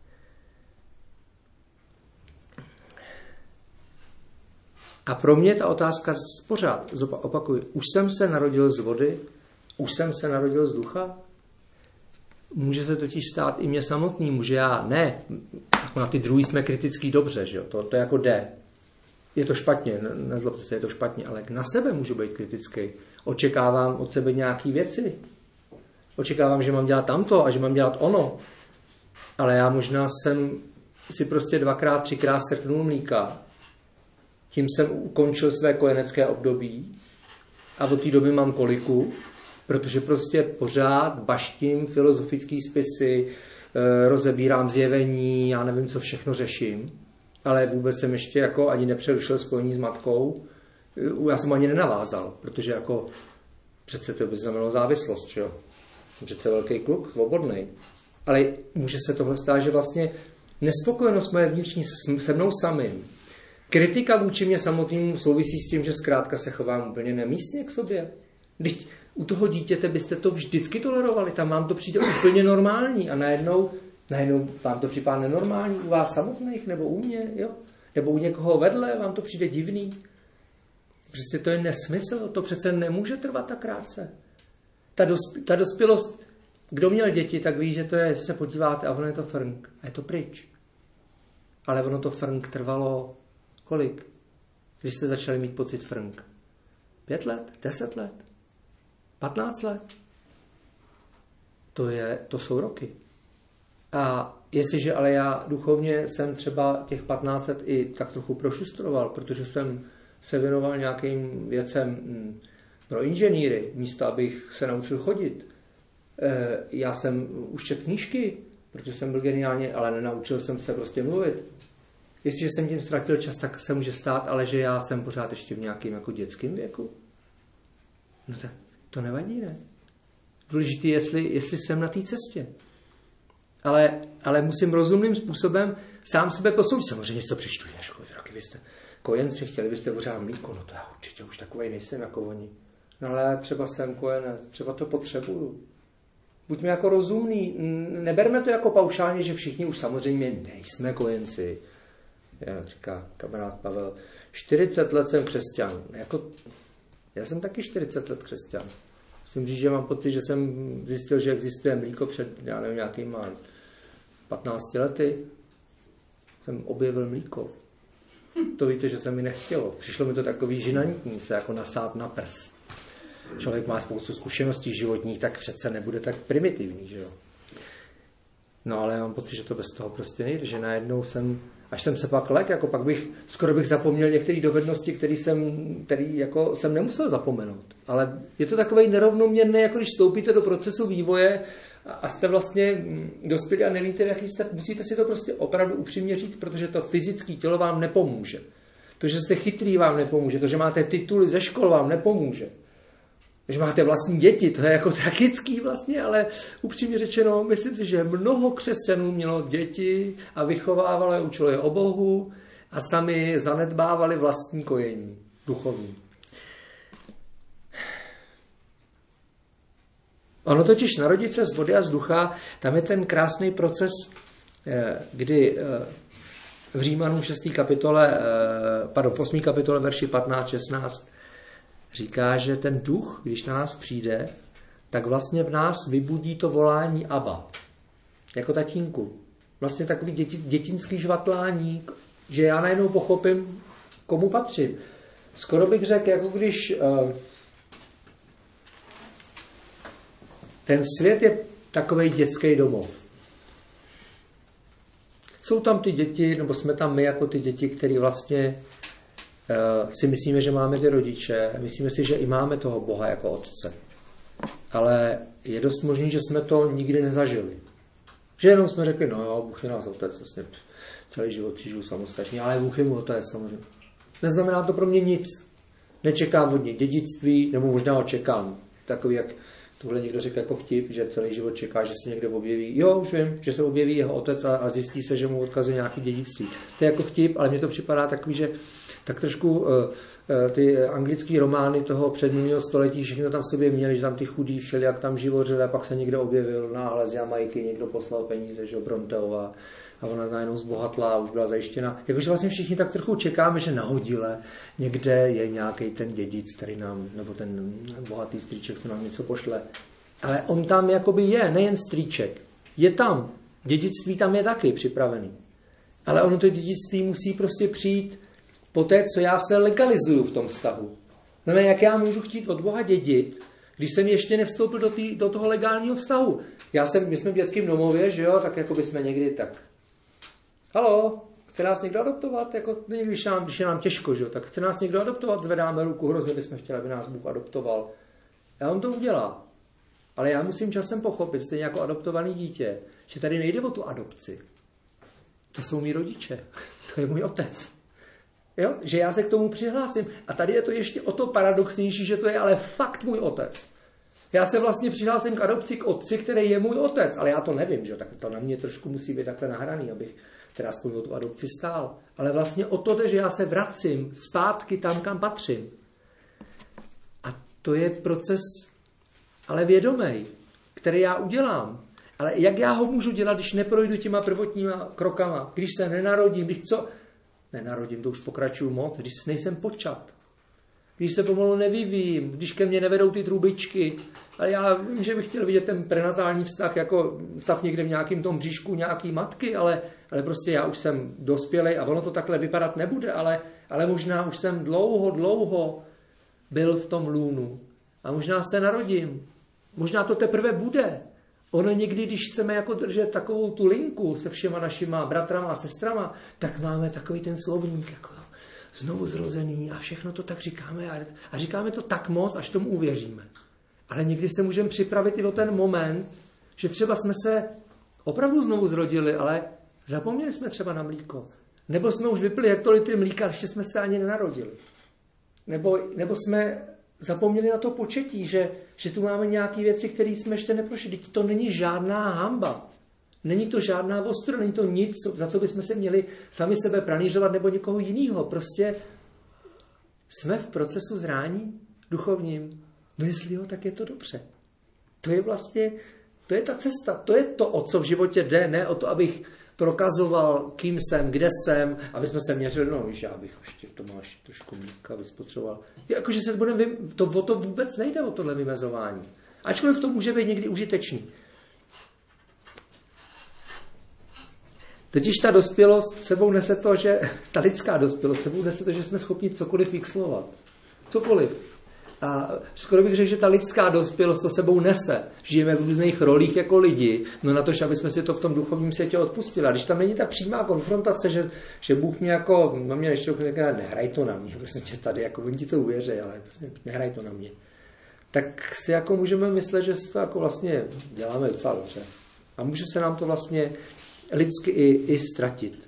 A pro mě ta otázka pořád, opakuju, už jsem se narodil z vody, už jsem se narodil z ducha. Může se totiž stát i mě samotný, že já ne, jako na ty druhý jsme kritický dobře, že jo? To, to jako jde. Je to špatně, nezlobte se, je to špatně, ale na sebe můžu být kritický. Očekávám od sebe nějaké věci. Očekávám, že mám dělat tamto a že mám dělat ono. Ale já možná jsem si prostě dvakrát, třikrát srknul mlíka. Tím jsem ukončil své kojenecké období a od té doby mám koliku, protože prostě pořád baštím filozofické spisy, rozebírám zjevení, já nevím, co všechno řeším, ale vůbec jsem ještě jako ani nepřerušil spojení s matkou. Já jsem ani nenavázal, protože jako přece to by znamenalo závislost, že jo? Přece velký kluk, svobodný. Ale může se tohle stát, že vlastně nespokojenost moje vnitřní se mnou samým, kritika vůči mě samotným souvisí s tím, že zkrátka se chovám úplně nemístně k sobě. Vždyť u toho dítěte byste to vždycky tolerovali, tam vám to přijde úplně normální a najednou Najednou vám to připadá nenormální u vás samotných, nebo u mě, jo? Nebo u někoho vedle, vám to přijde divný. Přesně to je nesmysl, to přece nemůže trvat tak krátce. Ta, dosp- ta dospělost, kdo měl děti, tak ví, že to je, se podíváte a ono je to frnk a je to pryč. Ale ono to frnk trvalo kolik? Když jste začali mít pocit frnk? Pět let? Deset let? Patnáct let? To, je, to jsou roky. A jestliže ale já duchovně jsem třeba těch patnáct let i tak trochu prošustroval, protože jsem se věnoval nějakým věcem pro inženýry, místo abych se naučil chodit. Já jsem už četl knížky, protože jsem byl geniálně, ale nenaučil jsem se prostě mluvit. Jestliže jsem tím ztratil čas, tak se může stát, ale že já jsem pořád ještě v nějakém jako dětském věku. No tak to nevadí, ne? Důležitý je, jestli, jestli jsem na té cestě. Ale, ale musím rozumným způsobem sám sebe posoudit. Samozřejmě něco přečtu, Ježku, vy jste kojenci, chtěli byste pořád mlíko, no to já určitě už takovej nejsem jako oni. No ale třeba jsem kojenec, třeba to potřebuju. Buďme jako rozumný, neberme to jako paušálně, že všichni už samozřejmě nejsme kojenci. Jak říká kamarád Pavel, čtyřicet let jsem křesťan. Jako, já jsem taky čtyřicet let křesťan. Musím říct, že mám pocit, že jsem zjistil, že existuje mlíko před, já nevím, nějakýma patnácti lety. Jsem objevil mlíko. To víte, že se mi nechtělo. Přišlo mi to takový žinantní, se jako nasát na pes. Člověk má spoustu zkušeností životních, tak přece nebude tak primitivní, že jo. No ale já mám pocit, že to bez toho prostě nejde, že najednou jsem, až jsem se pak lek, jako pak bych, skoro bych zapomněl některé dovednosti, které jsem, který jako jsem nemusel zapomenout. Ale je to takovej nerovnoměrné, jako když vstoupíte do procesu vývoje a jste vlastně dospělí a nevíte, jaký jste, musíte si to prostě opravdu upřímně říct, protože to fyzické tělo vám nepomůže. To, že jste chytrý, vám nepomůže. To, že máte tituly ze škol, vám nepomůže. Že máte vlastní děti, to je jako tragický vlastně, ale upřímně řečeno, myslím si, že mnoho křesťanů mělo děti a vychovávalo je, učilo je o Bohu a sami zanedbávali vlastní kojení duchovní. Ono totiž narodit se z vody a z ducha, tam je ten krásný proces, kdy v Římanům šesté kapitole, pardon, v osmé kapitole verši patnáct šestnáct říká, že ten duch, když na nás přijde, tak vlastně v nás vybudí to volání Abba. Jako tatínku. Vlastně takový děti, dětinský žvatlání, že já najednou pochopím, komu patřím. Skoro bych řekl, jako když uh, ten svět je takovej dětský domov. Jsou tam ty děti, nebo jsme tam my jako ty děti, které vlastně si myslíme, že máme ty rodiče, myslíme si, že i máme toho Boha jako otce. Ale je dost možné, že jsme to nikdy nezažili. Že jenom jsme řekli, no jo, Bůh je nás otec, vlastně celý život si žiju samostatně, ale Bůh je můj otec samozřejmě. Neznamená to pro mě nic. Nečekám od něj dědictví, nebo možná ho čekám. Takový, jak tohle někdo řekl jako vtip, že celý život čeká, že se někdo objeví. Jo, už vím, že se objeví jeho otec a, a zjistí se, že mu odkazuje nějaký dědictví. To je jako vtip, ale mně to připadá takový, že tak trošku uh, uh, ty anglické romány toho předminulého století všechno tam v sobě měli, že tam ty chudí všeli, jak tam živořili a pak se někdo objevil náhle z Jamajky, někdo poslal peníze, že Bronteová a ona najednou zbohatla a už byla zajištěna. Jakože vlastně všichni tak trochu čekáme, že nahodile někde je nějaký ten dědic, který nám, nebo ten bohatý strýček, co nám něco pošle. Ale on tam jakoby je, nejen strýček. Je tam. Dědictví tam je taky připravený. Ale ono to dědictví musí prostě přijít po té, co já se legalizuju v tom vztahu. Znamená, jak já můžu chtít od Boha dědit, když jsem ještě nevstoupil do, tý, do toho legálního vztahu. Já jsem, my jsme v dětském domově, že jo, tak jako bychom někdy tak halo, chce nás někdo adoptovat? Jako, když, nám, když je nám těžko, že jo, tak chce nás někdo adoptovat? Zvedáme ruku, hrozně bychom chtěli, aby nás Bůh adoptoval. A on to udělá. Ale já musím časem pochopit, stejně jako adoptovaný dítě, že tady nejde o tu adopci. To jsou mý rodiče. To je můj otec. Jo? Že já se k tomu přihlásím. A tady je to ještě o to paradoxnější, že to je ale fakt můj otec. Já se vlastně přihlásím k adopci k otci, který je můj otec, ale já to nevím, že? Tak to na mě trošku musí být takhle nahraný, abych teda aspoň o tu adopci stál. Ale vlastně o to jde, že já se vracím zpátky tam, kam patřím. A to je proces ale vědomej, který já udělám. Ale jak já ho můžu dělat, když neprojdu těma prvotníma krokama, když se nenarodím, když co? Nenarodím, to už pokračuju moc, když nejsem počat, když se pomalu nevyvím, když ke mně nevedou ty trubičky. A já vím, že bych chtěl vidět ten prenatální vztah, jako stav někde v nějakém tom bříšku nějaký matky, ale, ale prostě já už jsem dospělej a ono to takhle vypadat nebude, ale, ale možná už jsem dlouho, dlouho byl v tom lůnu a možná se narodím. Možná to teprve bude. Ono někdy, když chceme jako držet takovou tu linku se všema našima bratrama a sestrama, tak máme takový ten slovník, jako znovu zrozený a všechno to tak říkáme a, a říkáme to tak moc, až tomu uvěříme. Ale někdy se můžeme připravit i o ten moment, že třeba jsme se opravdu znovu zrodili, ale zapomněli jsme třeba na mlíko. Nebo jsme už vypili hektolitry mlíka, ještě jsme se ani nenarodili. Nebo, nebo jsme zapomněli na to početí, že, že tu máme nějaké věci, které jsme ještě neprošli. Teď to není žádná hanba. Není to žádná ostro, není to nic, za co bychom se měli sami sebe pranířovat nebo někoho jiného. Prostě jsme v procesu zrání duchovním. No jestli jo, tak je to dobře. To je vlastně, to je ta cesta, to je to, o co v životě jde, ne o to, abych prokazoval, kým jsem, kde jsem, aby jsme se měřili, no víš, já bych ještě to máš trošku mlíka vyspotřeboval. Jakože se budeme, to, o to vůbec nejde, o tohle vymezování. Ačkoliv to může být někdy užitečný. Totiž ta dospělost sebou nese to, že ta lidská dospělost sebou nese to, že jsme schopni cokoliv vykslovat. Cokoliv. A skoro bych řekl, že ta lidská dospělost to sebou nese. Žijeme v různých rolích jako lidi, no na to, aby jsme si to v tom duchovním světě odpustili. A když tam není ta přímá konfrontace, že, že Bůh mě jako, no mě ještě říká, nehraj to na mě, prostě tady, jako oni ti to uvěří, ale prostě nehraj to na mě. Tak si jako můžeme myslet, že to jako vlastně děláme docela dobře. A může se nám to vlastně lidsky i, i ztratit.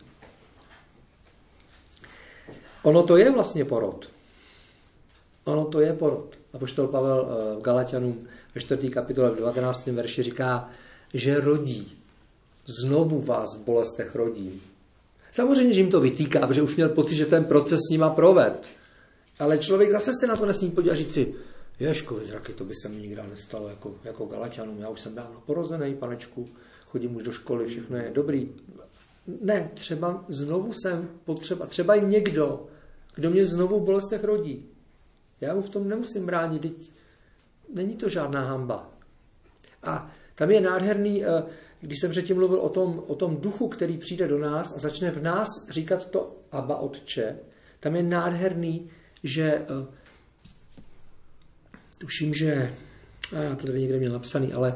Ono to je vlastně porod. Ono to je porod. Apoštol Pavel v Galatianům ve čtvrté kapitole v dvanáctém verši říká, že rodí. Znovu vás v bolestech rodím. Samozřejmě, že jim to vytýká, protože už měl pocit, že ten proces s nima proved. Ale člověk zase se na to nesmí podívat a říct si, Ježkovi zraky, to by se mi nikdy nestalo jako, jako Galatianům. Já už jsem dávno porozený, panečku, chodím už do školy, všechno je dobrý. Ne, třeba znovu jsem potřeba, třeba i někdo, kdo mě znovu v bolestech rodí. Já mu v tom nemusím bránit, teď není to žádná hanba. A tam je nádherný, když jsem předtím mluvil o tom, o tom duchu, který přijde do nás a začne v nás říkat to Abba Otče, tam je nádherný, že tuším, že a já to tady někde měl napsaný, ale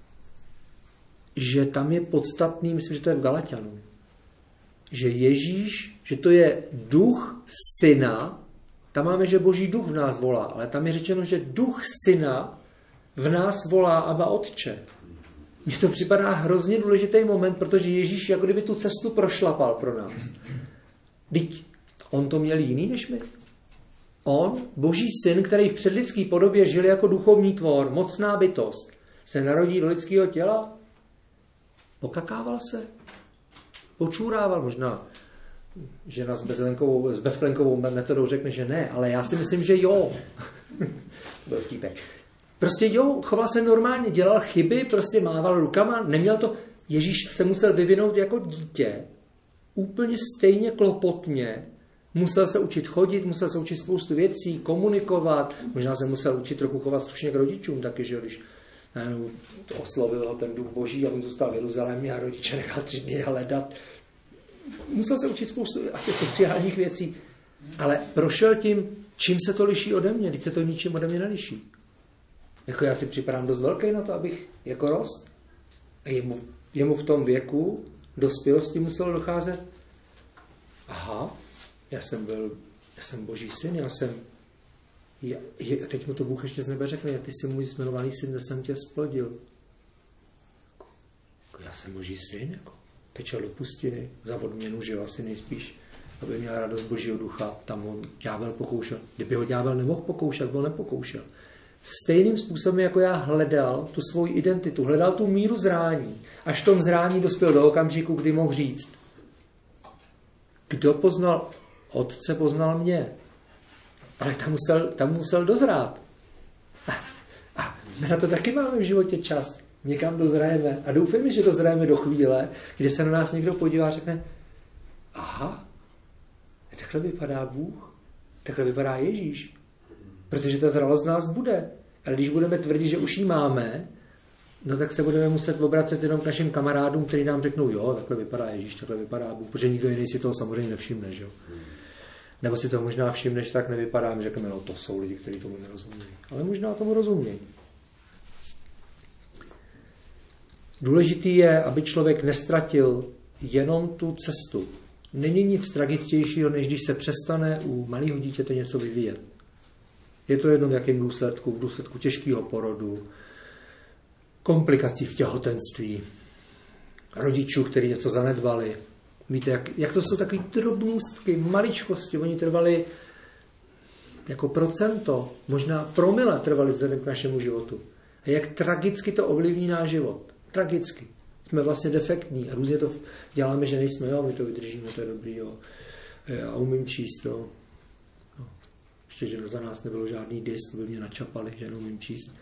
že tam je podstatný, myslím, že to je v Galatianu, že Ježíš, že to je duch syna. Tam máme, že Boží duch v nás volá, ale tam je řečeno, že duch syna v nás volá Abba Otče. Mně to připadá hrozně důležitý moment, protože Ježíš jako kdyby tu cestu prošlapal pro nás. Vždyť on to měl jiný než my. On, Boží syn, který v předlidské podobě žil jako duchovní tvor, mocná bytost, se narodí do lidského těla, pokakával se, počůrával možná. Žena s, s bezplenkovou metodou řekne, že ne, ale já si myslím, že jo. Byl vtípek. Prostě jo, choval se normálně, dělal chyby, prostě mával rukama, neměl to. Ježíš se musel vyvinout jako dítě, úplně stejně klopotně, musel se učit chodit, musel se učit spoustu věcí, komunikovat, možná se musel učit trochu chovat slušně k rodičům taky, že jo, když no, to oslovil ho ten duch Boží a on zůstal v Jeruzalémě a rodiče nechal tři dny hledat. Musel se učit spoustu asi sociálních věcí, ale prošel tím, čím se to liší ode mě, když se to ničím ode mě neliší. Jako já si připadám dost velký na to, abych jako rost. A jemu, jemu v tom věku dospělosti muselo docházet. Aha, já jsem byl, já jsem Boží syn, já jsem, já, je, teď mu to Bůh ještě z nebe řekne, ty jsi můj jmenovaný syn, já jsem tě splodil. Jako, já jsem Boží syn, jako. Tečel do pustiny, za odměnu, že asi nejspíš, aby měl radost Božího ducha, tam ho ďábel pokoušel. Kdyby ho ďábel nemohl pokoušet, byl nepokoušel. Stejným způsobem, jako já hledal tu svoji identitu, hledal tu míru zrání, až v tom zrání dospěl do okamžiku, kdy mohl říct, kdo poznal Otce, poznal mě. Ale tam musel, tam musel dozrát. A, a my na to taky máme v životě čas. někam dozrajeme a doufejme, že dozrajeme do chvíle, kdy se na nás někdo podívá a řekne, aha, takhle vypadá Bůh, takhle vypadá Ježíš, protože ta zralost z nás bude. Ale když budeme tvrdit, že už ji máme, no tak se budeme muset obracet jenom k našim kamarádům, kteří nám řeknou, jo, takhle vypadá Ježíš, takhle vypadá Bůh, protože nikdo jiný si toho samozřejmě nevšimne, že jo. Nebo si to možná všimne, že tak nevypadá, my řekneme, no to jsou lidi, kteří tomu nerozumí. Ale možná tomu rozumí. Důležitý je, aby člověk nestratil jenom tu cestu. Není nic tragičtějšího, než když se přestane u malého dítěte něco vyvíjet. Je to jedno v jakém důsledku, v důsledku těžkého porodu, komplikací v těhotenství, rodičů, kteří něco zanedbali. Víte, jak, jak to jsou takové drobnůstky, maličkosti, oni trvali jako procento, možná promile trvali vzhledem k našemu životu. A jak tragicky to ovlivní náš život. Tragicky. Jsme vlastně defektní a různě to děláme, že nejsme, jo, my to vydržíme, to je dobrý, jo. Já umím číst, jo. No. Ještě, že za nás nebylo žádný dis, to by mě načapali, že neumím číst.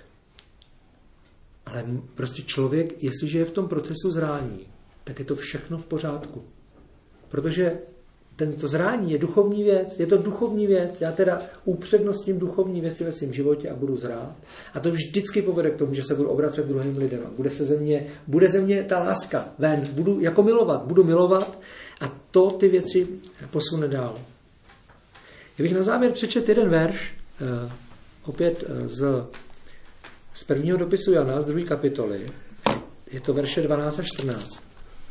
Ale prostě člověk, jestliže je v tom procesu zrání, tak je to všechno v pořádku. Protože tento zrání je duchovní věc, je to duchovní věc, já teda upřednostním duchovní věci ve svém životě a budu zrát. A to vždycky povede k tomu, že se budu obracet druhým lidem a bude se ze mě, bude ze mě ta láska ven, budu jako milovat, budu milovat a to ty věci posune dál. Já bych na závěr přečet jeden verš, eh, opět eh, z, z prvního dopisu Jana, z druhé kapitoly. Je to verše dvanáct a čtrnáct.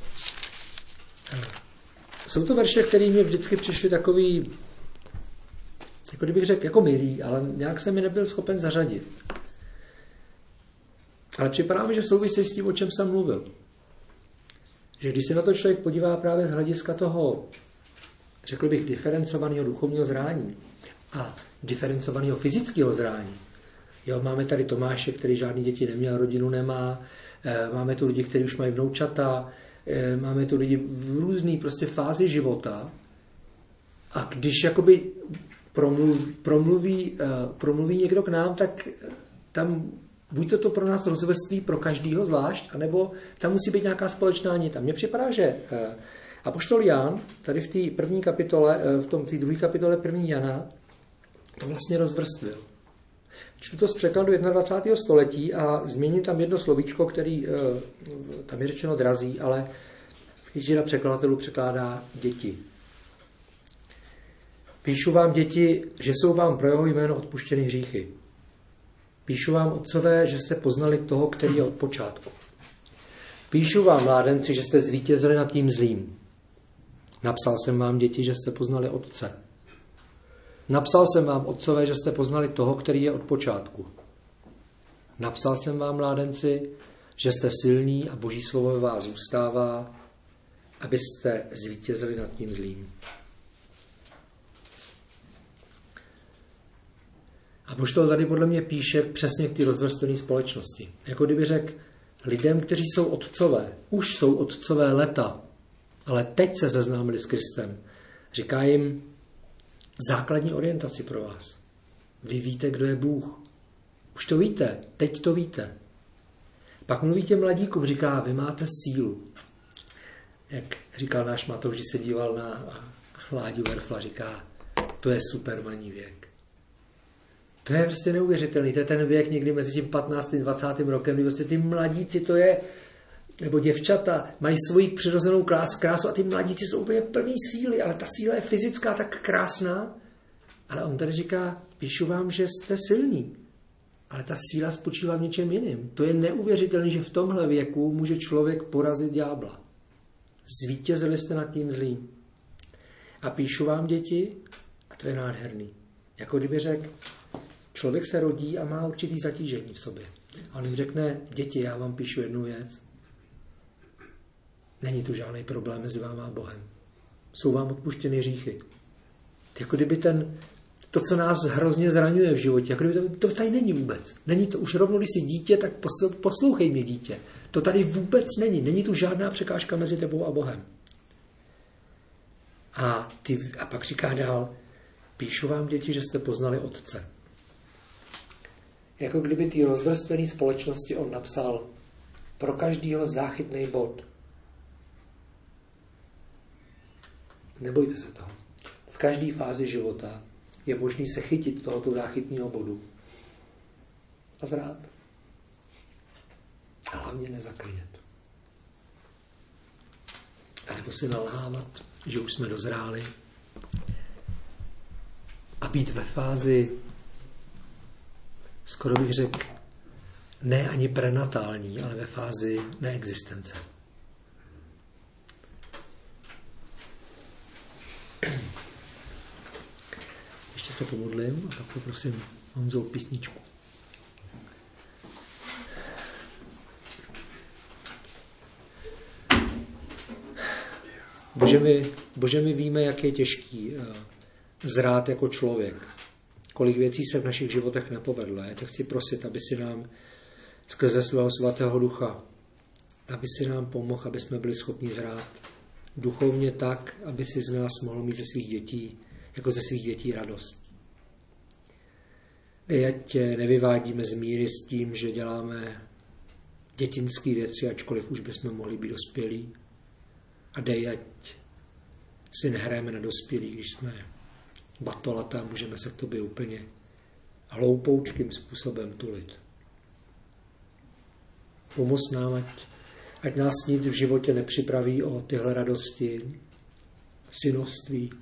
Jsou to verše, které mi vždycky přišly takový, jako kdybych řekl, jako milý, ale nějak jsem mi nebyl schopen zařadit. Ale připadá mi, že souvisí s tím, o čem jsem mluvil. Že když se na to člověk podívá právě z hlediska toho, řekl bych, diferencovaného duchovního zrání a diferencovaného fyzického zrání. Jo, máme tady Tomáše, který žádný děti neměl, rodinu nemá, máme tu lidi, kteří už mají vnoučata, máme tu lidi v různé prostě fázi života a když jakoby promluví, promluví, promluví někdo k nám, tak tam buď to, to pro nás rozvrství pro každýho zvlášť, anebo tam musí být nějaká společná nit. A mně připadá, že apoštol Jan tady v té první kapitole, v tom té druhé kapitole první Jana to vlastně rozvrstvil. Čtu to z překladu dvacátého prvního století a změním tam jedno slovíčko, který tam je řečeno drazí, ale většina překladatelů překládá děti. Píšu vám, děti, že jsou vám pro jeho jméno odpuštěny hříchy. Píšu vám, otcové, že jste poznali toho, který je od počátku. Píšu vám, mládenci, že jste zvítězili nad tím zlým. Napsal jsem vám, děti, že jste poznali otce. Napsal jsem vám, otcové, že jste poznali toho, který je od počátku. Napsal jsem vám, mládenci, že jste silní a Boží slovo ve vás zůstává, abyste zvítězili nad tím zlým. Apoštol tady podle mě píše přesně k té rozvrstvené společnosti. Jako kdyby řekl lidem, kteří jsou otcové, už jsou otcové leta, ale teď se seznámili s Kristem. Říká jim základní orientaci pro vás. Vy víte, kdo je Bůh. Už to víte, teď to víte. Pak mluví těm mladíkům, říká, vy máte sílu. Jak říkal náš Matouš, když se díval na Láďu Verfla, říká, to je supermaní věk. To je prostě neuvěřitelný. To je ten věk někdy mezi tím patnáctým a dvacátým rokem, kdy vlastně ty mladíci, to je, nebo děvčata, mají svoji přirozenou krásu a ty mladíci jsou úplně plný síly, ale ta síla je fyzická tak krásná. Ale on tady říká, píšu vám, že jste silní. Ale ta síla spočívá v něčem jiným. To je neuvěřitelné, že v tomhle věku může člověk porazit ďábla. Zvítězili jste nad tím zlým. A píšu vám, děti, a to je nádherný. Jako kdyby řekl, člověk se rodí a má určitý zatížení v sobě. A on jim řekne, děti, já vám píšu jednu věc. Není tu žádný problém mezi váma a Bohem. Jsou vám odpuštěny hříchy. Jako kdyby ten, to, co nás hrozně zraňuje v životě, jako kdyby to, to tady není vůbec. Není to, už rovnou, když jsi dítě, tak poslouchej mě, dítě. To tady vůbec není. Není tu žádná překážka mezi tebou a Bohem. A, ty, a pak říká dál, píšu vám, děti, že jste poznali Otce. Jako kdyby té rozvrstvené společnosti on napsal, pro každýho záchytný bod. Nebojte se toho. V každé fázi života je možné se chytit tohoto záchytního bodu a zrát. A hlavně nezaklínět. A nebo si nalhávat, že už jsme dozráli a být ve fázi, skoro bych řekl, ne ani prenatální, ale ve fázi neexistence. Ještě se pomodlím a pak poprosím Honzou písničku. Bože, my, Bože, my víme, jak je těžký zrát jako člověk. Kolik věcí se v našich životech nepovedlo. Já tě chci prosit, aby si nám skrze svého svatého ducha, aby si nám pomohl, aby jsme byli schopni zrát duchovně tak, aby si z nás mohl mít ze svých dětí, jako ze svých dětí radost. Dej, ať nevyvádíme z míry s tím, že děláme dětinské věci, ačkoliv už bychom mohli být dospělí. A dej, ať si nehrajeme na dospělí, když jsme batolatá, můžeme se k tobě úplně hloupoučkým způsobem tulit. Pomoz nám, ať, ať nás nic v životě nepřipraví o tyhle radosti, synovství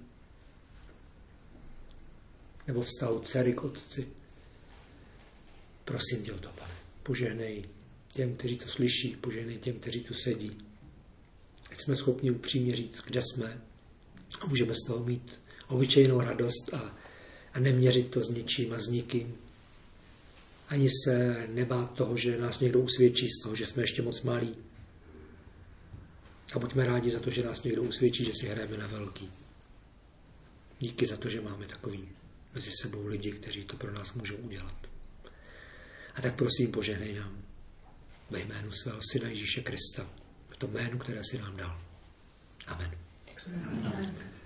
nebo vztahu dcery k otci. Prosím tě o to, Pane. Požehnej těm, kteří to slyší, požehnej těm, kteří tu sedí. Ať jsme schopni upřímně říct, kde jsme a můžeme z toho mít obyčejnou radost a, a neměřit to s ničím a s nikým. Ani se nebát toho, že nás někdo usvědčí z toho, že jsme ještě moc malí. A buďme rádi za to, že nás někdo usvědčí, že si hrajeme na velký. Díky za to, že máme takový mezi sebou lidi, kteří to pro nás můžou udělat. A tak prosím, požehnej nám ve jménu svého syna Ježíše Krista, v tom jménu, které si nám dal. Amen. Amen.